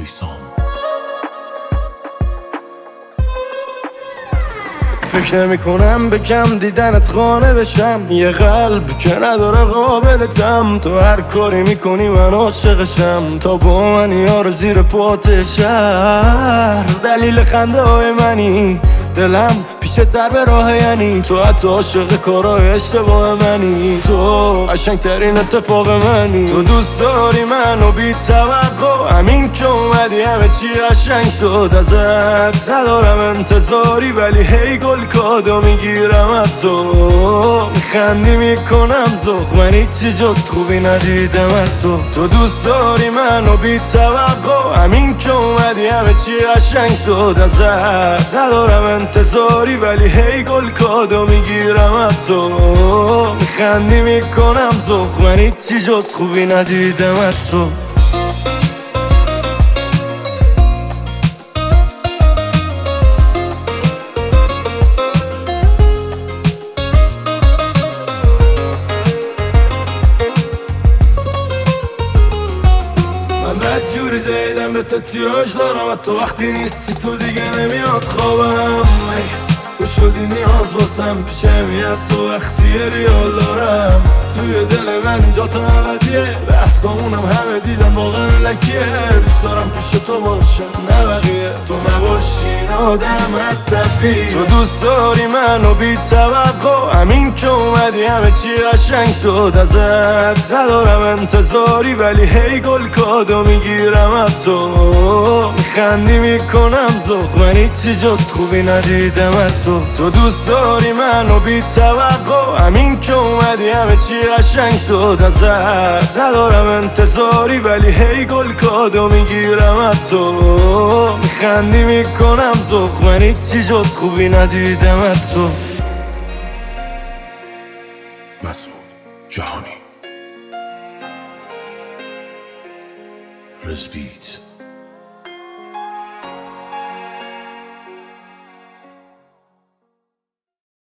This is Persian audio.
جیسون. فکر نمی کنم به کم دیدنت خانه بشم، یه قلب که نداره قابلتم. تو هر کاری میکنی من عاشقشم، تا با من یارو زیر پات شهر. دلیل خنده های منی، دلم پیشه تر به راه، یعنی تو حتی عاشق کارای اشتباه منی. تو قشنگ ترین اتفاق منی. تو دوست داری منو بی توقع، همین که اومدی همه چی قشنگ شد ازت. ندارم انتظاری ولی هی گل کادو میگیرم از تو. میخندی میکنم ذوق، من هیچی جز خوبی ندیدم از تو. تو دوست داری منو بی توقع، همین که اومدی همه چی قشنگ شد ازت. ندارم انتظاری ولی هی گل کادو میگیرم از تو. میخندی میکنم ذوق، من هیچی جز خوبی ندیدم از تو. جوری جایدم به تتیاج دارم، حتی وقتی نیستی تو دیگه نمیاد خوابم. تو شدی نیاز باسم، پیشم میاد تو وقتی ریال دارم. توی دل من جا تا ابدیه، بحثامونم همه دیدن واقعا لکیه. دوست دارم پیش تو باشم نه بقیه، تو نباشی این آدم عصبی. تو دوست داری منو بی توقع، همین که اومدی همه چی قشنگ شد ازت. ندارم انتظاری ولی هی گل کادو میگیرم از تو. میخندی میکنم ذوق، من هیچی جز خوبی ندیدم از تو. تو دوست داری منو بی توقع، همین که اومدی همه چی قشنگ شد ازت. ندارم انتظاری ولی هی گل کادو میگیرم از تو. میخندی میکنم ذوق، من هیچی جز خوبی ندیدم از تو. مسعود جهانی. رزبیت